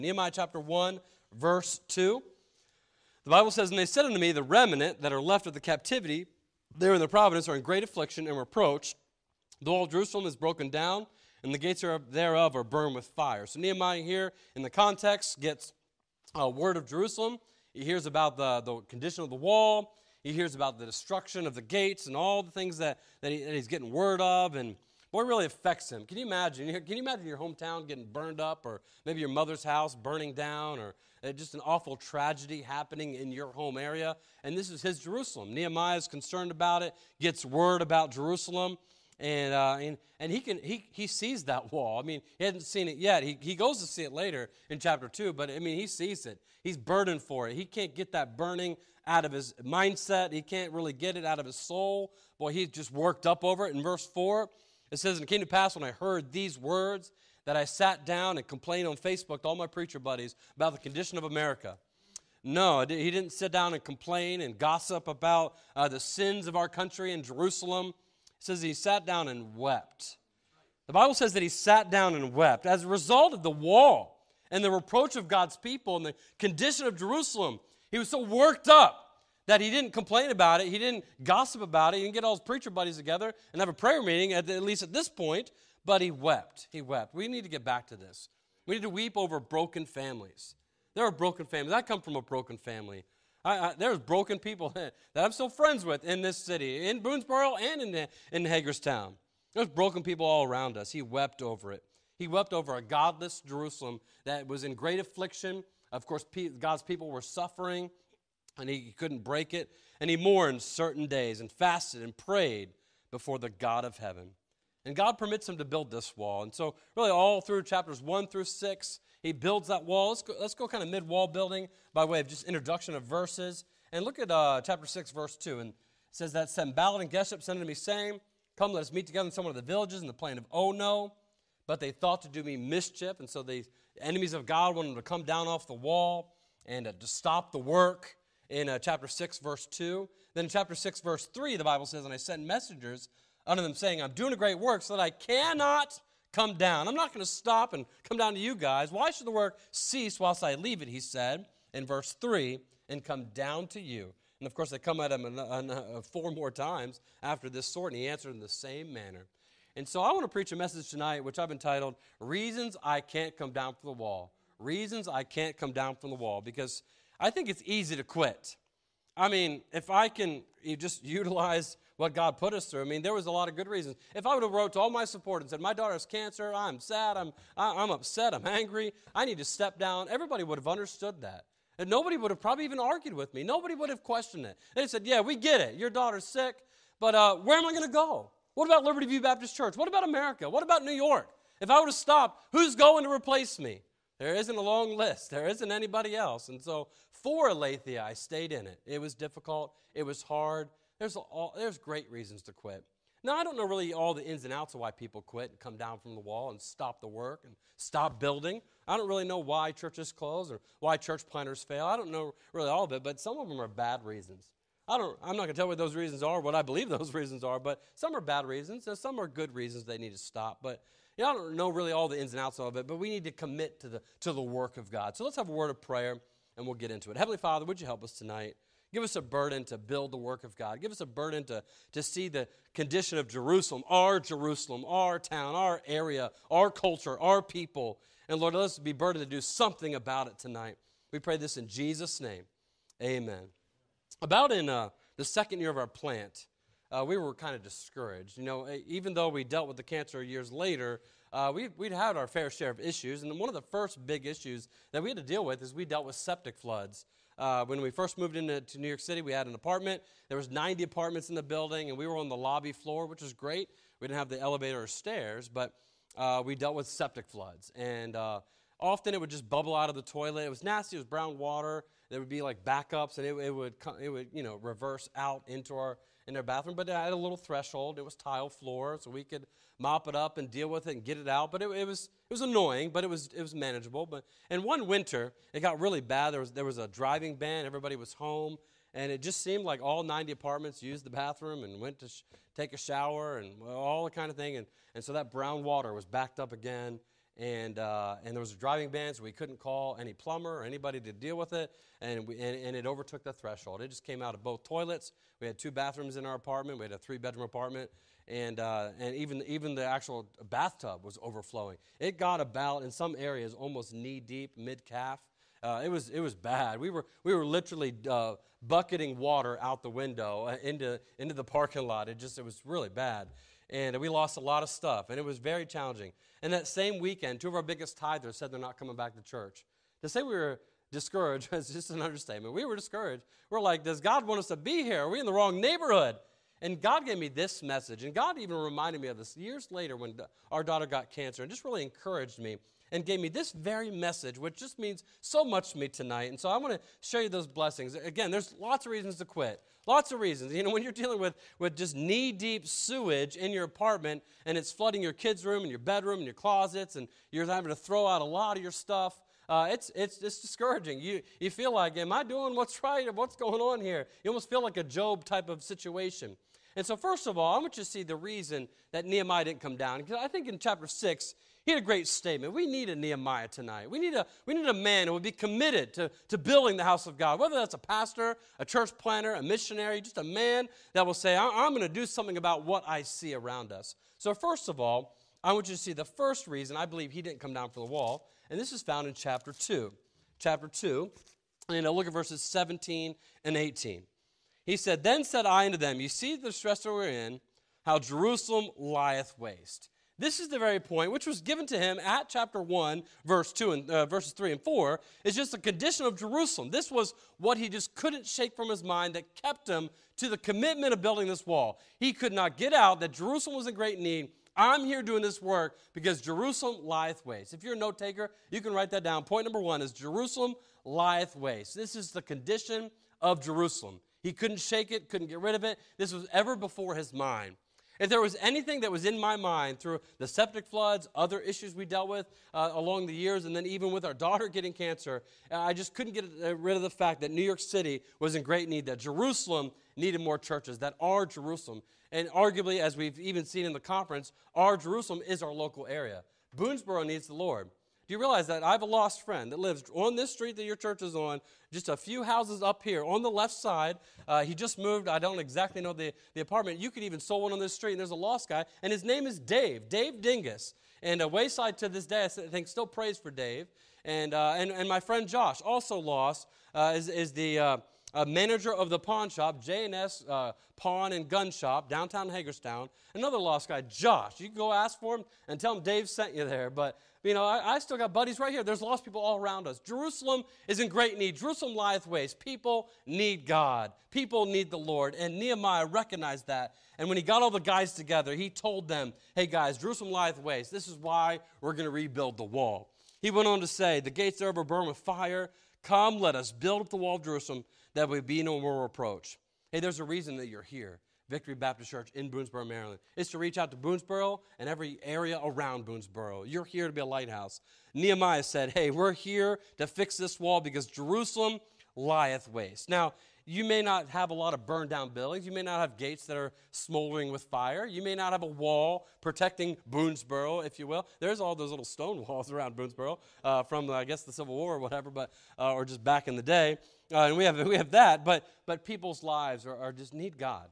Nehemiah chapter 1, verse 2. The Bible says, "And they said unto me, the remnant that are left of the captivity, there in the province, are in great affliction and reproach. The wall of Jerusalem is broken down, and the gates thereof are burned with fire." So Nehemiah here, in the context, gets a word of Jerusalem. He hears about the condition of the wall. He hears about the destruction of the gates and all the things that he's getting word of, and boy, it really affects him. Can you imagine your hometown getting burned up, or maybe your mother's house burning down, or just an awful tragedy happening in your home area? And this is his Jerusalem. Nehemiah is concerned about it, gets word about Jerusalem, and he sees that wall. I mean, he hasn't seen it yet. He goes to see it later in chapter 2, but I mean, he sees it. He's burdened for it. He can't get that burning out of his mindset. He can't really get it out of his soul. Boy, he's just worked up over it. In verse 4, it says, "And it came to pass when I heard these words that I sat down and complained on Facebook to all my preacher buddies about the condition of America." No, he didn't sit down and complain and gossip about the sins of our country and Jerusalem. It says he sat down and wept. The Bible says that he sat down and wept. As a result of the wall and the reproach of God's people and the condition of Jerusalem, he was so worked up that he didn't complain about it. He didn't gossip about it. He didn't get all his preacher buddies together and have a prayer meeting, at least at this point, but he wept. He wept. We need to get back to this. We need to weep over broken families. There are broken families. I come from a broken family. There's broken people that I'm still friends with in this city, in Boonesboro and in Hagerstown. There's broken people all around us. He wept over it. He wept over a godless Jerusalem that was in great affliction. Of course, God's people were suffering, and he couldn't break it. And he mourned certain days and fasted and prayed before the God of heaven. And God permits him to build this wall. And so really all through chapters 1 through 6, he builds that wall. Let's go kind of mid-wall building by way of just introduction of verses. And look at chapter 6, verse 2. And it says that Sanballat and Geshem sent unto me, saying, "Come, let us meet together in some of the villages in the plain of Ono." But they thought to do me mischief. And so the enemies of God wanted them to come down off the wall and to stop the work in chapter 6, verse 2. Then in chapter 6, verse 3, the Bible says, "And I sent messengers unto them, saying, I'm doing a great work so that I cannot come down." I'm not going to stop and come down to you guys. "Why should the work cease whilst I leave it," he said, in verse 3, "and come down to you?" And of course, they come at him 4 more times after this sort, and he answered in the same manner. And so I want to preach a message tonight, which I've entitled, "Reasons I Can't Come Down from the Wall." Reasons I can't come down from the wall, because I think it's easy to quit. I mean, if I can just utilize what God put us through, I mean, there was a lot of good reasons. If I would have wrote to all my supporters and said, "My daughter has cancer, I'm sad, I'm upset, I'm angry, I need to step down," everybody would have understood that. And nobody would have probably even argued with me. Nobody would have questioned it. They said, "Yeah, we get it. Your daughter's sick, but where am I going to go? What about Liberty View Baptist Church? What about America? What about New York? If I would have stopped, who's going to replace me?" There isn't a long list. There isn't anybody else. And so for Aletheia, I stayed in it. It was difficult. It was hard. There's great reasons to quit. Now, I don't know really all the ins and outs of why people quit and come down from the wall and stop the work and stop building. I don't really know why churches close or why church planters fail. I don't know really all of it, but some of them are bad reasons. I'm not going to tell you what those reasons are, what I believe those reasons are, but some are bad reasons, and some are good reasons they need to stop. But I don't know really all the ins and outs of it, but we need to commit to the work of God. So let's have a word of prayer, and we'll get into it. Heavenly Father, would you help us tonight? Give us a burden to build the work of God. Give us a burden to see the condition of Jerusalem, our town, our area, our culture, our people. And Lord, let us be burdened to do something about it tonight. We pray this in Jesus' name. Amen. About in the second year of our plant, we were kind of discouraged. You know, even though we dealt with the cancer years later, we'd had our fair share of issues. And one of the first big issues that we had to deal with is we dealt with septic floods. When we first moved into New York City, we had an apartment. There was 90 apartments in the building, and we were on the lobby floor, which was great. We didn't have the elevator or stairs, but we dealt with septic floods. And often it would just bubble out of the toilet. It was nasty. It was brown water. There would be like backups, and it would reverse out into our bathroom. But it had a little threshold. It was tile floor, so we could mop it up and deal with it and get it out. But it was annoying, but it was manageable. And one winter, it got really bad. There was a driving ban. Everybody was home, and it just seemed like all 90 apartments used the bathroom and went to take a shower and all the kind of thing. And so that brown water was backed up again. And there was a driving ban, so we couldn't call any plumber or anybody to deal with it, and it overtook the threshold. It just came out of both toilets. We had 2 bathrooms in our apartment. We had a 3-bedroom apartment, and even the actual bathtub was overflowing. It got about, in some areas, almost knee-deep, mid-calf. It was bad. We were literally bucketing water out the window into the parking lot. It was really bad. And we lost a lot of stuff, and it was very challenging. And that same weekend, 2 of our biggest tithers said they're not coming back to church. To say we were discouraged is just an understatement. We were discouraged. We're like, does God want us to be here? Are we in the wrong neighborhood? And God gave me this message, and God even reminded me of this years later when our daughter got cancer, and just really encouraged me and gave me this very message, which just means so much to me tonight. And so I want to show you those blessings. Again, there's lots of reasons to quit. Lots of reasons. You know, when you're dealing with just knee-deep sewage in your apartment and it's flooding your kids' room and your bedroom and your closets and you're having to throw out a lot of your stuff, it's discouraging. You feel like, am I doing what's right? What's going on here? You almost feel like a Job type of situation. And so first of all, I want you to see the reason that Nehemiah didn't come down. Because I think in chapter 6, he had a great statement. We need a Nehemiah tonight. We need a man who would be committed to building the house of God, whether that's a pastor, a church planter, a missionary, just a man that will say, I'm going to do something about what I see around us. So first of all, I want you to see the first reason I believe he didn't come down from the wall, and this is found in chapter 2. Chapter 2, and look at verses 17 and 18. He said, Then said I unto them, You see the distress that we're in, how Jerusalem lieth waste. This is the very point which was given to him at chapter 1, verse 2 and verses 3 and 4, is just the condition of Jerusalem. This was what he just couldn't shake from his mind that kept him to the commitment of building this wall. He could not get out that Jerusalem was in great need. I'm here doing this work because Jerusalem lieth waste. If you're a note taker, you can write that down. Point number 1 is Jerusalem lieth waste. This is the condition of Jerusalem. He couldn't shake it, couldn't get rid of it. This was ever before his mind. If there was anything that was in my mind through the septic floods, other issues we dealt with along the years, and then even with our daughter getting cancer, I just couldn't get rid of the fact that New York City was in great need, that Jerusalem needed more churches, that our Jerusalem, and arguably, as we've even seen in the conference, our Jerusalem is our local area. Boonesboro needs the Lord. Do you realize that I have a lost friend that lives on this street that your church is on, just a few houses up here on the left side? He just moved. I don't exactly know the apartment. You could even sold one on this street, and there's a lost guy, and his name is Dave Dingus. And Wayside to this day, I think, still prays for Dave. And my friend Josh, also lost, is the manager of the pawn shop, J&S Pawn and Gun Shop, downtown Hagerstown. Another lost guy, Josh. You can go ask for him and tell him Dave sent you there. But, you know, I still got buddies right here. There's lost people all around us. Jerusalem is in great need. Jerusalem lieth waste. People need God. People need the Lord. And Nehemiah recognized that. And when he got all the guys together, he told them, hey, guys, Jerusalem lieth waste. This is why we're going to rebuild the wall. He went on to say, the gates thereof burn with fire. Come, let us build up the wall of Jerusalem, that would be no more reproach. Hey, there's a reason that you're here. Victory Baptist Church in Boonesboro, Maryland. It's to reach out to Boonesboro and every area around Boonesboro. You're here to be a lighthouse. Nehemiah said, hey, we're here to fix this wall because Jerusalem lieth waste. Now, you may not have a lot of burned down buildings. You may not have gates that are smoldering with fire. You may not have a wall protecting Boonesboro, if you will. There's all those little stone walls around Boonesboro from, I guess, the Civil War or whatever, but or just back in the day. And we have that, but people's lives are just need God.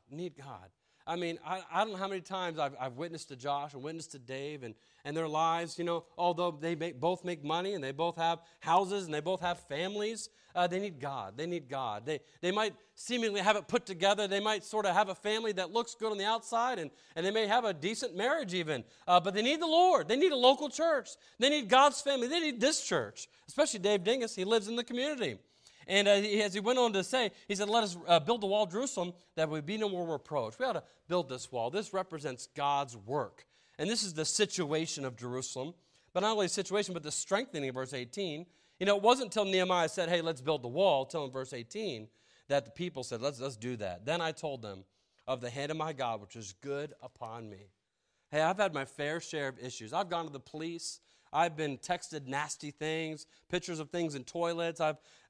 I mean, I don't know how many times I've witnessed to Josh and witnessed to Dave and their lives, you know, although they both make money and they both have houses and they both have families, they need God. They need God. They might seemingly have it put together. They might sort of have a family that looks good on the outside and they may have a decent marriage even, but they need the Lord. They need a local church. They need God's family. They need this church, especially Dave Dingus. He lives in the community. And as he went on to say, he said, let us build the wall of Jerusalem that would be no more reproach. We ought to build this wall. This represents God's work. And this is the situation of Jerusalem. But not only the situation, but the strengthening of verse 18. You know, it wasn't until Nehemiah said, hey, let's build the wall, till in verse 18, that the people said, let's do that. Then I told them of the hand of my God, which is good upon me. Hey, I've had my fair share of issues. I've gone to the police. I've been texted nasty things, pictures of things in toilets.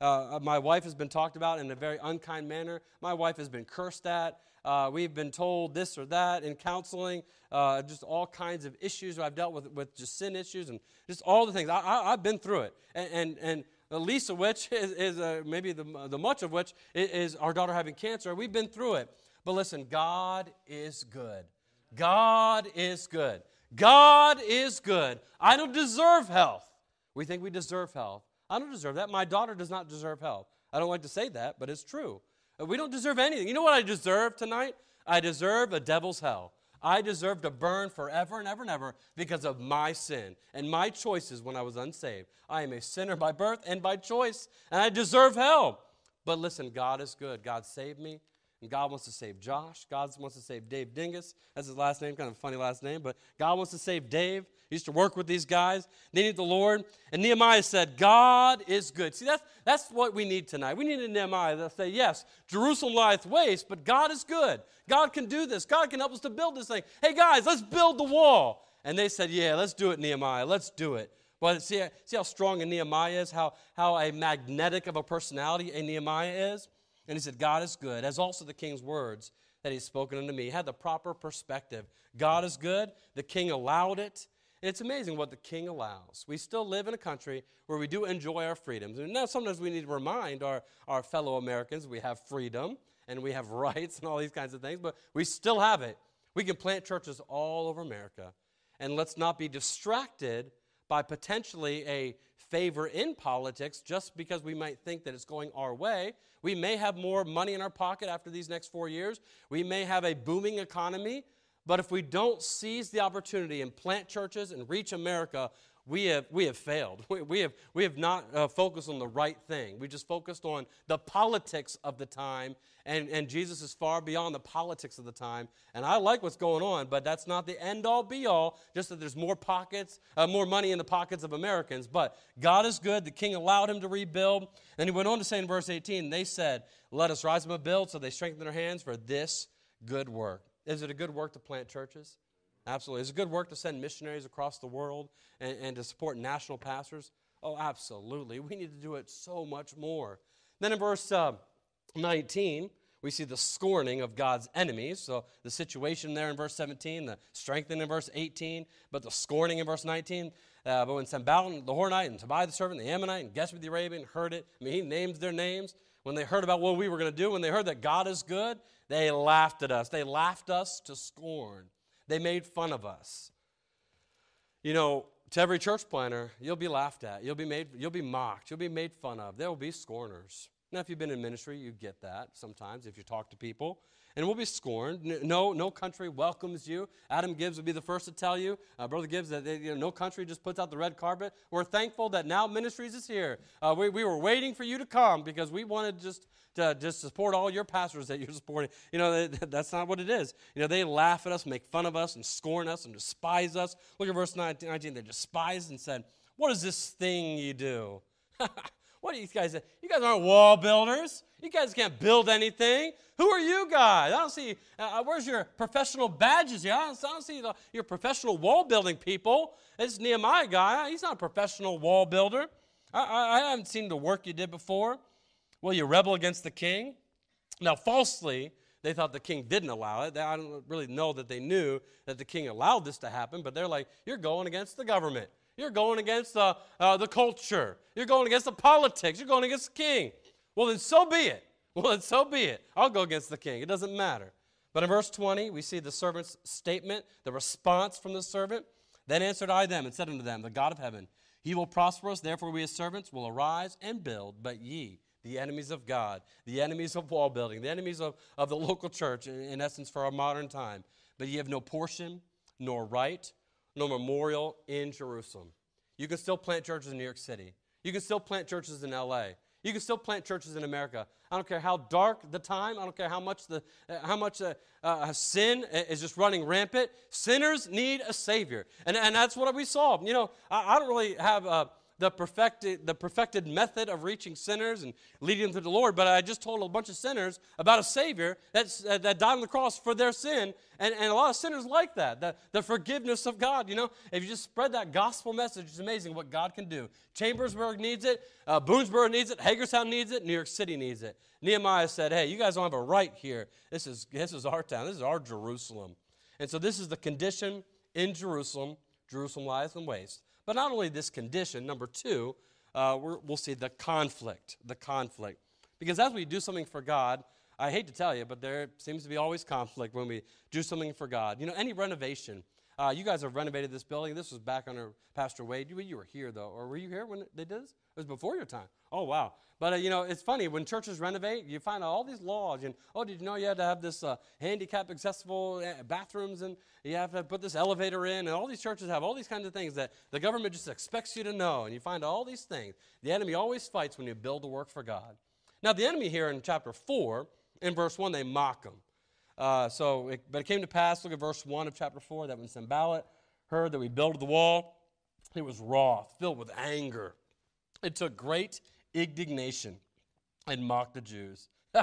My wife has been talked about in a very unkind manner. My wife has been cursed at. We've been told this or that in counseling, just all kinds of issues. I've dealt with just sin issues and just all the things. I've been through it. And the least of which is maybe the much of which is our daughter having cancer. We've been through it. But listen, God is good. God is good. God is good. I don't deserve health. We think we deserve health. I don't deserve that. My daughter does not deserve health. I don't like to say that, but it's true. We don't deserve anything. You know what I deserve tonight? I deserve a devil's hell. I deserve to burn forever and ever and ever because of my sin and my choices when I was unsaved. I am a sinner by birth and by choice, and I deserve hell. But listen, God is good. God saved me. And God wants to save Josh. God wants to save Dave Dingus. That's his last name, kind of a funny last name. But God wants to save Dave. He used to work with these guys. They need the Lord. And Nehemiah said, God is good. See, that's what we need tonight. We need a Nehemiah that say, yes, Jerusalem lieth waste, but God is good. God can do this. God can help us to build this thing. Hey, guys, let's build the wall. And they said, yeah, let's do it, Nehemiah. Let's do it. But see how strong a Nehemiah is, how a magnetic of a personality a Nehemiah is? And he said, God is good, as also the king's words that he's spoken unto me. He had the proper perspective. God is good. The king allowed it. And it's amazing what the king allows. We still live in a country where we do enjoy our freedoms. And now sometimes we need to remind our fellow Americans we have freedom and we have rights and all these kinds of things, but we still have it. We can plant churches all over America. And let's not be distracted by potentially a favor in politics just because we might think that it's going our way. We may have more money in our pocket after these next 4 years. We may have a booming economy. But if we don't seize the opportunity and plant churches and reach America, we have failed. We have not focused on the right thing. We just focused on the politics of the time, and Jesus is far beyond the politics of the time. And I like what's going on, but that's not the end-all, be-all, just that there's more money in the pockets of Americans. But God is good. The king allowed him to rebuild. And he went on to say in verse 18, they said, let us rise up and build, so they strengthened their hands for this good work. Is it a good work to plant churches? Absolutely. Is it good work to send missionaries across the world and to support national pastors? Oh, absolutely. We need to do it so much more. Then in verse 19, we see the scorning of God's enemies. So the situation there in verse 17, the strengthening in verse 18, but the scorning in verse 19. But when Sanballat the Horonite and Tobiah the servant, the Ammonite, and Geshem the Arabian heard it, I mean, he names their names. When they heard about what we were going to do, when they heard that God is good, they laughed at us. They laughed us to scorn. They made fun of us. You know, to every church planter, you'll be laughed at. You'll be mocked. You'll be made fun of. There will be scorners. Now, if you've been in ministry, you get that sometimes if you talk to people. And we'll be scorned. No country welcomes you. Adam Gibbs would be the first to tell you, Brother Gibbs, that no country just puts out the red carpet. We're thankful that Now Ministries is here. We were waiting for you to come because we wanted to support all your pastors that you're supporting. You know, that's not what it is. You know, they laugh at us, make fun of us, and scorn us, and despise us. Look at verse 19. They despised and said, what is this thing you do? What are you guys? You guys aren't wall builders. You guys can't build anything. Who are you guys? I don't see, where's your professional badges here? I don't see your professional wall building people. It's Nehemiah guy. He's not a professional wall builder. I haven't seen the work you did before. Well, you rebel against the king. Now, falsely, they thought the king didn't allow it. I don't really know that they knew that the king allowed this to happen, but they're like, you're going against the government. You're going against the culture. You're going against the politics. You're going against the king. Well, then so be it. I'll go against the king. It doesn't matter. But in verse 20, we see the servant's statement, the response from the servant. Then answered I them and said unto them, the God of heaven, he will prosper us. Therefore we as servants will arise and build. But ye, the enemies of God, the enemies of wall building, the enemies of the local church, in essence for our modern time, but ye have no portion, nor right, no memorial in Jerusalem. You can still plant churches in New York City. You can still plant churches in L.A. You can still plant churches in America. I don't care how dark the time. I don't care how much sin is just running rampant. Sinners need a Savior. And that's what we saw. You know, I don't really have the perfected method of reaching sinners and leading them to the Lord, but I just told a bunch of sinners about a Savior that died on the cross for their sin, and a lot of sinners like that, the forgiveness of God. You know, if you just spread that gospel message, it's amazing what God can do. Chambersburg needs it, Boonesboro needs it, Hagerstown needs it, New York City needs it. Nehemiah said, hey, you guys don't have a right here. This is our town. This is our Jerusalem. And so this is the condition in Jerusalem. Jerusalem lies in waste. But not only this condition, number two, we'll see the conflict. The conflict. Because as we do something for God, I hate to tell you, but there seems to be always conflict when we do something for God. You know, any renovation. You guys have renovated this building. This was back under Pastor Wade. You were here, though. Or were you here when they did this? It was before your time. Oh, wow. But, you know, it's funny. When churches renovate, you find out all these laws. And, oh, did you know you had to have this handicap accessible bathrooms, and you have to put this elevator in? And all these churches have all these kinds of things that the government just expects you to know. And you find all these things. The enemy always fights when you build the work for God. Now, the enemy here in chapter 4, in verse 1, they mock him. But it came to pass, look at verse 1 of chapter 4, that when Sanballat heard that we built the wall, he was wroth, filled with anger. It took great indignation and mocked the Jews.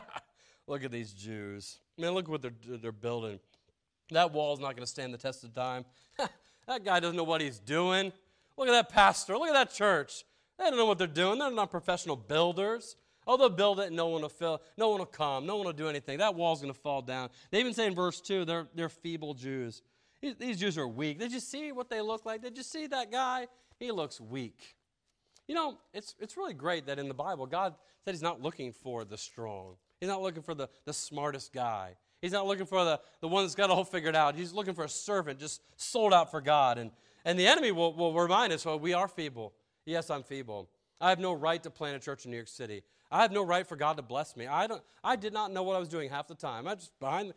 Look at these Jews. Man, look what they're building. That wall's not going to stand the test of time. That guy doesn't know what he's doing. Look at that pastor. Look at that church. They don't know what they're doing. They're not professional builders. Oh, they'll build it and no one will come. No one will do anything. That wall's going to fall down. They even say in verse 2, they're feeble Jews. These Jews are weak. Did you see what they look like? Did you see that guy? He looks weak. You know, it's really great that in the Bible, God said he's not looking for the strong. He's not looking for the smartest guy. He's not looking for the one that's got it all figured out. He's looking for a servant just sold out for God. And the enemy will remind us, well, we are feeble. Yes, I'm feeble. I have no right to plant a church in New York City. I have no right for God to bless me. I did not know what I was doing half the time. I just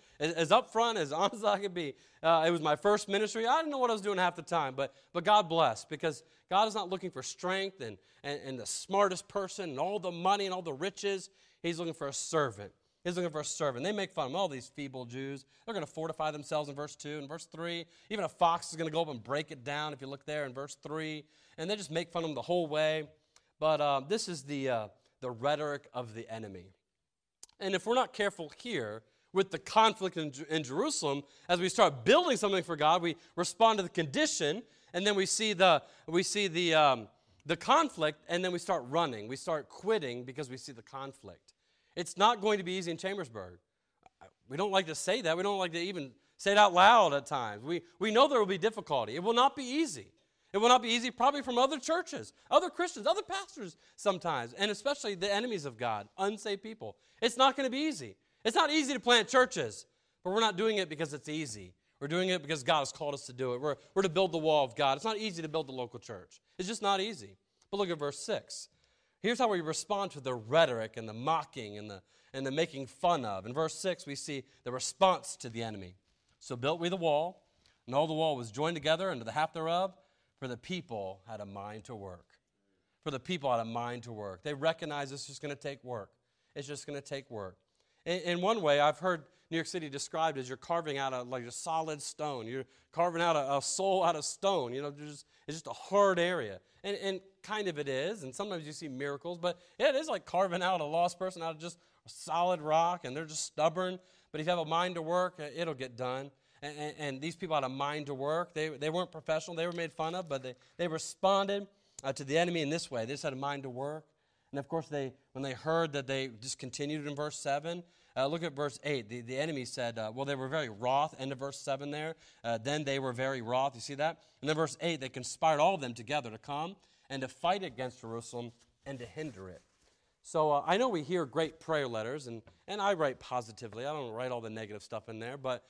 as up front, as honest as I could be. It was my first ministry. I didn't know what I was doing half the time, but God bless, because God is not looking for strength and the smartest person and all the money and all the riches. He's looking for a servant. He's looking for a servant. They make fun of him, all these feeble Jews. They're going to fortify themselves in verse 2 and verse 3. Even a fox is going to go up and break it down, if you look there in verse 3. And they just make fun of them the whole way. But this is the rhetoric of the enemy. And if we're not careful here with the conflict in Jerusalem, as we start building something for God, we respond to the condition, and then we see the conflict, and then we start running. We start quitting because we see the conflict. It's not going to be easy in Chambersburg. We don't like to say that. We don't like to even say it out loud at times. We know there will be difficulty. It will not be easy. It will not be easy probably from other churches, other Christians, other pastors sometimes, and especially the enemies of God, unsaved people. It's not going to be easy. It's not easy to plant churches, but we're not doing it because it's easy. We're doing it because God has called us to do it. We're to build the wall of God. It's not easy to build the local church. It's just not easy. But look at verse 6. Here's how we respond to the rhetoric and the mocking and the making fun of. In verse 6, we see the response to the enemy. So built we the wall, and all the wall was joined together unto the half thereof, for the people had a mind to work. For the people had a mind to work. They recognize it's just going to take work. It's just going to take work. In one way, I've heard New York City described as you're carving out a solid stone. You're carving out a soul out of stone. You know, it's just a hard area. And kind of it is, and sometimes you see miracles, but it is like carving out a lost person out of just a solid rock, and they're just stubborn. But if you have a mind to work, it'll get done. And these people had a mind to work. They weren't professional. They were made fun of, but they responded to the enemy in this way. They just had a mind to work. And, of course, when they heard that, they just continued in verse 7. Look at verse 8. The enemy said, they were very wroth. End of verse 7 there. Then they were very wroth. You see that? And then verse 8, they conspired all of them together to come and to fight against Jerusalem and to hinder it. So I know we hear great prayer letters, and I write positively. I don't write all the negative stuff in there, but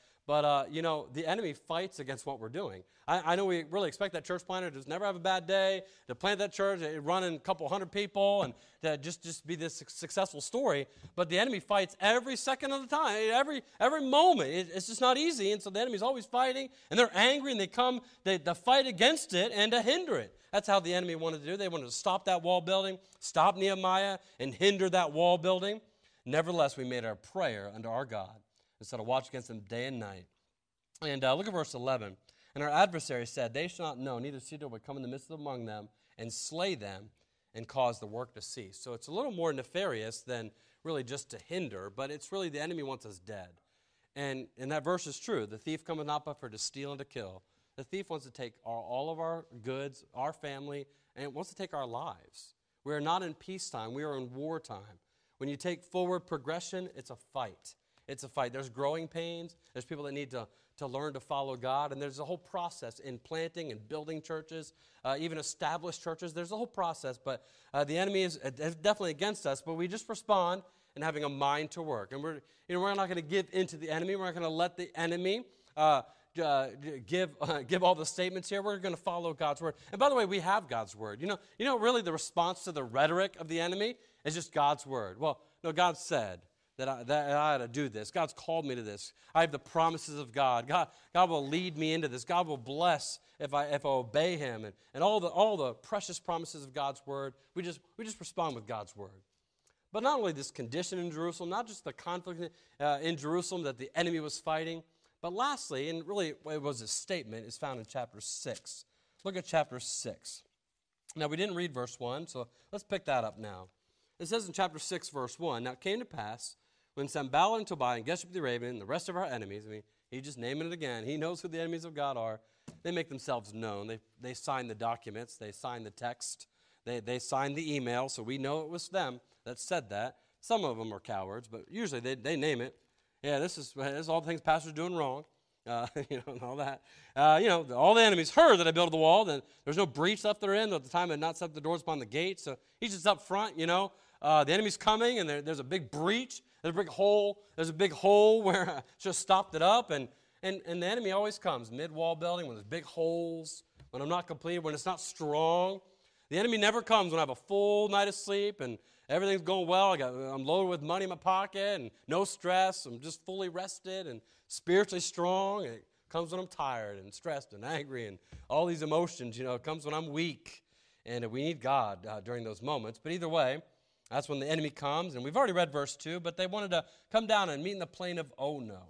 the enemy fights against what we're doing. I know we really expect that church planter to just never have a bad day, to plant that church, run in a couple hundred people, and to just be this successful story. But the enemy fights every second of the time, every moment. It's just not easy, and so the enemy's always fighting, and they're angry, and they come to fight against it and to hinder it. That's how the enemy wanted to do. They wanted to stop that wall building, stop Nehemiah, and hinder that wall building. Nevertheless, we made our prayer unto our God instead of watch against them day and night. And look at verse 11. And our adversary said, they shall not know, neither Cedar would come in the midst of among them, and slay them and cause the work to cease. So it's a little more nefarious than really just to hinder, but it's really the enemy wants us dead. And that verse is true. The thief cometh not but for to steal and to kill. The thief wants to take all of our goods, our family, and wants to take our lives. We are not in peacetime. We are in wartime. When you take forward progression, it's a fight. It's a fight. There's growing pains. There's people that need to learn to follow God. And there's a whole process in planting and building churches, even established churches. There's a whole process. But the enemy is definitely against us. But we just respond in having a mind to work. And we're not going to give into the enemy. We're not going to let the enemy give all the statements here. We're going to follow God's word. And by the way, we have God's word. You know, really the response to the rhetoric of the enemy is just God's word. Well, no, God said that I ought to do this. God's called me to this. I have the promises of God. God will lead me into this. God will bless if I obey Him, and all the precious promises of God's word. We just respond with God's word. But not only this condition in Jerusalem, not just the conflict in Jerusalem that the enemy was fighting, but lastly, and really it was a statement, is found in chapter 6. Look at chapter 6. Now, we didn't read verse 1, so let's pick that up now. It says in chapter 6, verse 1, Now it came to pass, when Sanballat and Tobiah and Geshem the Arabian and the rest of our enemies, he's just naming it again, he knows who the enemies of God are, they make themselves known. They sign the documents, they sign the text, they sign the email, so we know it was them that said that. Some of them are cowards, but usually they name it. Yeah, this is all the things pastor's doing wrong, and all that. All the enemies heard that I built the wall. Then there's no breach left therein. At the time, I had not set the doors upon the gate. So he's just up front, The enemy's coming, and there's a big breach. There's a big hole. There's a big hole where I just stopped it up. And the enemy always comes mid-wall building when there's big holes, when I'm not completed, when it's not strong. The enemy never comes when I have a full night of sleep and everything's going well. I'm loaded with money in my pocket and no stress. I'm just fully rested and spiritually strong. And it comes when I'm tired and stressed and angry and all these emotions. It comes when I'm weak. And we need God during those moments. But either way, that's when the enemy comes. And we've already read verse 2, but they wanted to come down and meet in the plain of Ono.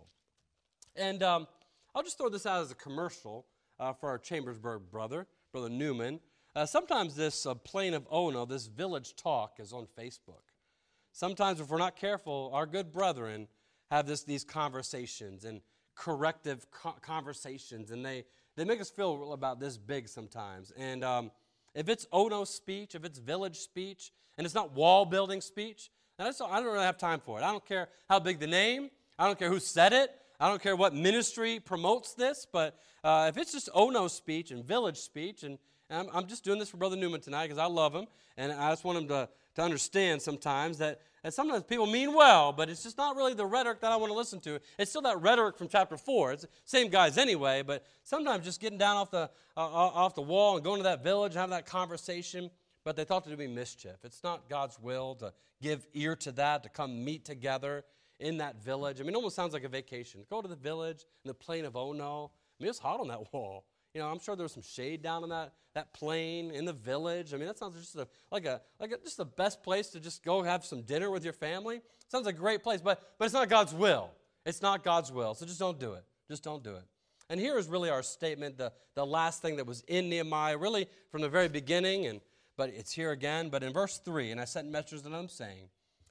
And I'll just throw this out as a commercial for our Chambersburg Brother Newman. Sometimes this plain of Ono, this village talk, is on Facebook. Sometimes if we're not careful, our good brethren have these conversations and corrective conversations, and they make us feel about this big sometimes. And if it's Ono speech, if it's village speech, and it's not wall building speech, then I don't really have time for it. I don't care how big the name. I don't care who said it. I don't care what ministry promotes this. But if it's just Ono speech and village speech, and I'm just doing this for Brother Newman tonight because I love him, and I just want him to understand sometimes that sometimes people mean well, but it's just not really the rhetoric that I want to listen to. It's still that rhetoric from chapter 4. It's the same guys anyway, but sometimes just getting down off the wall and going to that village and having that conversation, but they thought to do me mischief. It's not God's will to give ear to that, to come meet together in that village. It almost sounds like a vacation. Go to the village in the plain of Ono. It's hot on that wall. I'm sure there was some shade down on that plain in the village. That sounds just like just the best place to just go have some dinner with your family. Sounds like a great place, but it's not God's will. It's not God's will, so just don't do it. Just don't do it. And here is really our statement, the last thing that was in Nehemiah, really from the very beginning, but it's here again. But in verse 3, and I sent messengers unto them saying,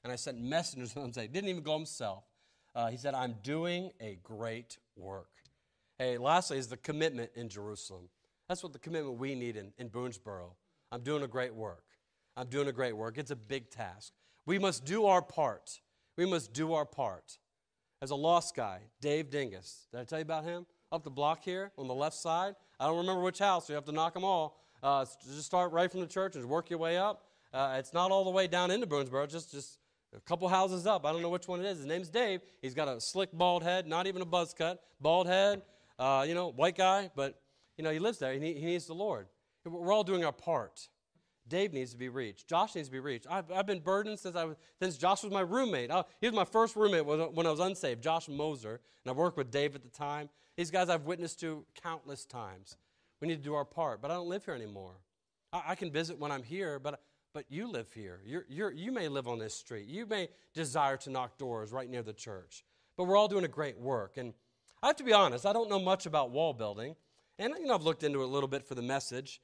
didn't even go himself. He said, I'm doing a great work. Hey, lastly is the commitment in Jerusalem. That's what the commitment we need in Boonesboro. I'm doing a great work. I'm doing a great work. It's a big task. We must do our part. We must do our part. As a lost guy, Dave Dingus, did I tell you about him? Up the block here on the left side. I don't remember which house, so you have to knock them all. Just start right from the church and work your way up. It's not all the way down into Boonesboro, just a couple houses up. I don't know which one it is. His name's Dave. He's got a slick bald head, not even a buzz cut, bald head. White guy, but, he lives there. He needs the Lord. We're all doing our part. Dave needs to be reached. Josh needs to be reached. I've been burdened since Josh was my roommate. He was my first roommate when I was unsaved, Josh Moser, and I worked with Dave at the time. These guys I've witnessed to countless times. We need to do our part, but I don't live here anymore. I can visit when I'm here, but you live here. You may live on this street. You may desire to knock doors right near the church, but we're all doing a great work. And I have to be honest, I don't know much about wall building, and I've looked into it a little bit for the message.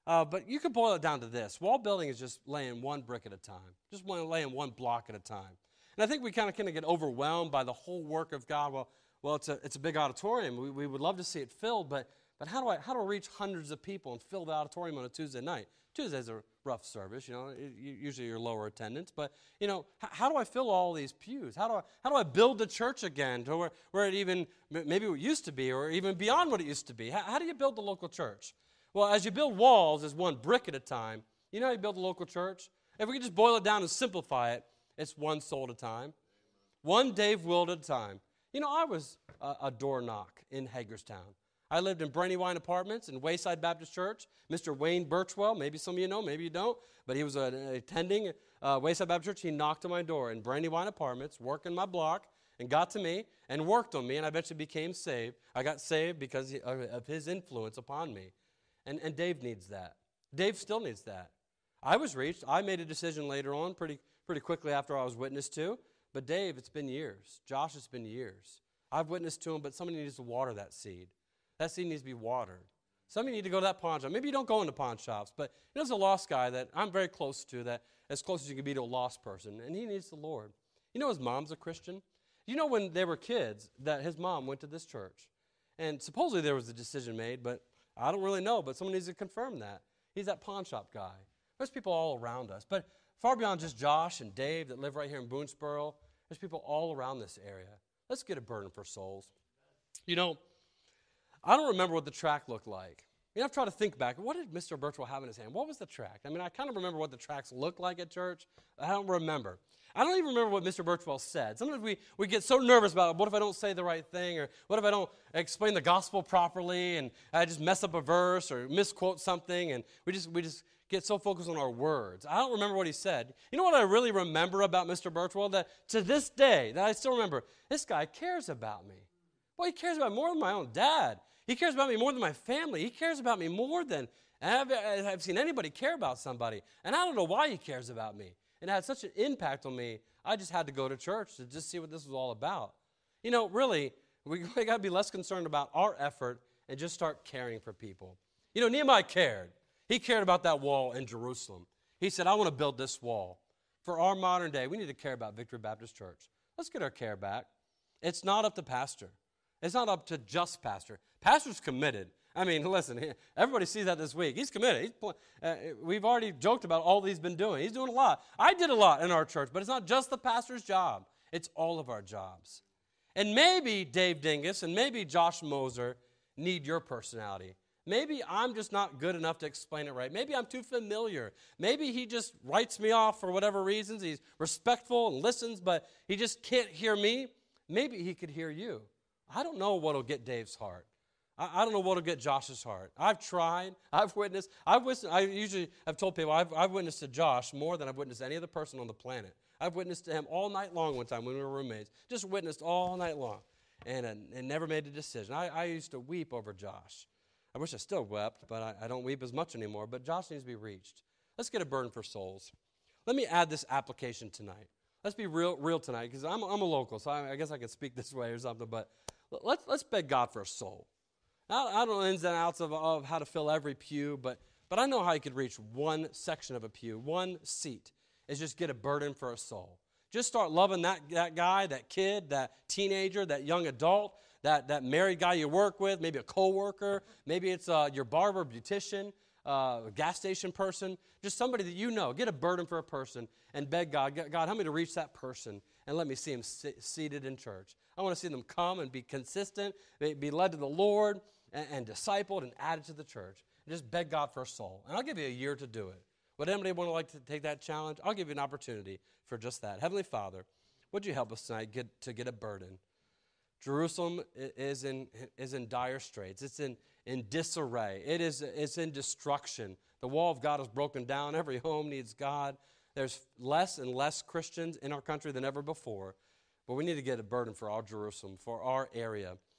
But you could boil it down to this. Wall building is just laying one brick at a time, just laying one block at a time. And I think we kind of get overwhelmed by the whole work of God. Well, it's a big auditorium. We would love to see it filled, but how do I reach hundreds of people and fill the auditorium on a Tuesday night? Tuesday's a rough service, usually you're lower attendance. But, how do I fill all these pews? How do I build the church again to where it even, maybe what used to be, or even beyond what it used to be? How do you build the local church? Well, as you build walls, as one brick at a time, you know how you build a local church? If we could just boil it down and simplify it, it's one soul at a time. One Dave Wild at a time. I was a door knock in Hagerstown. I lived in Brandywine Apartments in Wayside Baptist Church. Mr. Wayne Birchwell, maybe some of you know, maybe you don't, but he was attending Wayside Baptist Church. He knocked on my door in Brandywine Apartments, working my block, and got to me and worked on me, and I eventually became saved. I got saved because of his influence upon me. And Dave needs that. Dave still needs that. I was reached. I made a decision later on, pretty quickly after I was witnessed to. But Dave, it's been years. Josh, it's been years. I've witnessed to him, but somebody needs to water that seed. That seed needs to be watered. Some of you need to go to that pawn shop. Maybe you don't go into pawn shops, but there's a lost guy that I'm very close to, that as close as you can be to a lost person, and he needs the Lord. His mom's a Christian. When they were kids, that his mom went to this church. And supposedly there was a decision made, but I don't really know, but someone needs to confirm that. He's that pawn shop guy. There's people all around us. But far beyond just Josh and Dave that live right here in Boonesboro, there's people all around this area. Let's get a burden for souls. I don't remember what the tract looked like. I've tried to think back. What did Mr. Birchwell have in his hand? What was the tract? I kind of remember what the tracts looked like at church. I don't remember. I don't even remember what Mr. Birchwell said. Sometimes we get so nervous about, what if I don't say the right thing? Or what if I don't explain the gospel properly and I just mess up a verse or misquote something? And we just get so focused on our words. I don't remember what he said. You know what I really remember about Mr. Birchwell? That to this day, that I still remember, this guy cares about me. Well, he cares about me more than my own dad. He cares about me more than my family. He cares about me more than I've seen anybody care about somebody. And I don't know why he cares about me. And it had such an impact on me, I just had to go to church to just see what this was all about. Really, we got to be less concerned about our effort and just start caring for people. Nehemiah cared. He cared about that wall in Jerusalem. He said, I want to build this wall. For our modern day, we need to care about Victory Baptist Church. Let's get our care back. It's not up to pastor. It's not up to just pastor. Pastor's committed. Listen, everybody sees that this week. He's committed. We've already joked about all he's been doing. He's doing a lot. I did a lot in our church, but it's not just the pastor's job. It's all of our jobs. And maybe Dave Dingus and maybe Josh Moser need your personality. Maybe I'm just not good enough to explain it right. Maybe I'm too familiar. Maybe he just writes me off for whatever reasons. He's respectful and listens, but he just can't hear me. Maybe he could hear you. I don't know what will get Dave's heart. I don't know what will get Josh's heart. I've tried. I've witnessed. I usually have told people I've witnessed to Josh more than I've witnessed to any other person on the planet. I've witnessed to him all night long one time when we were roommates. Just witnessed all night long and never made a decision. I used to weep over Josh. I wish I still wept, but I don't weep as much anymore. But Josh needs to be reached. Let's get a burden for souls. Let me add this application tonight. Let's be real tonight, because I'm a local, so I guess I can speak this way or something. But let's beg God for a soul. I don't know ins and outs of how to fill every pew, but I know how you could reach one section of a pew, one seat, is just get a burden for a soul. Just start loving that guy, that kid, that teenager, that young adult, that married guy you work with, maybe a coworker, maybe it's your barber, beautician, a gas station person, just somebody that you know. Get a burden for a person and beg God, help me to reach that person and let me see him seated in church. I want to see them come and be consistent, be led to the Lord, and discipled and added to the church. And just beg God for a soul. And I'll give you a year to do it. Would anybody want to like to take that challenge? I'll give you an opportunity for just that. Heavenly Father, would you help us tonight to get a burden? Jerusalem is in dire straits. It's in disarray. It's in destruction. The wall of God is broken down. Every home needs God. There's less and less Christians in our country than ever before. But we need to get a burden for our Jerusalem, for our area.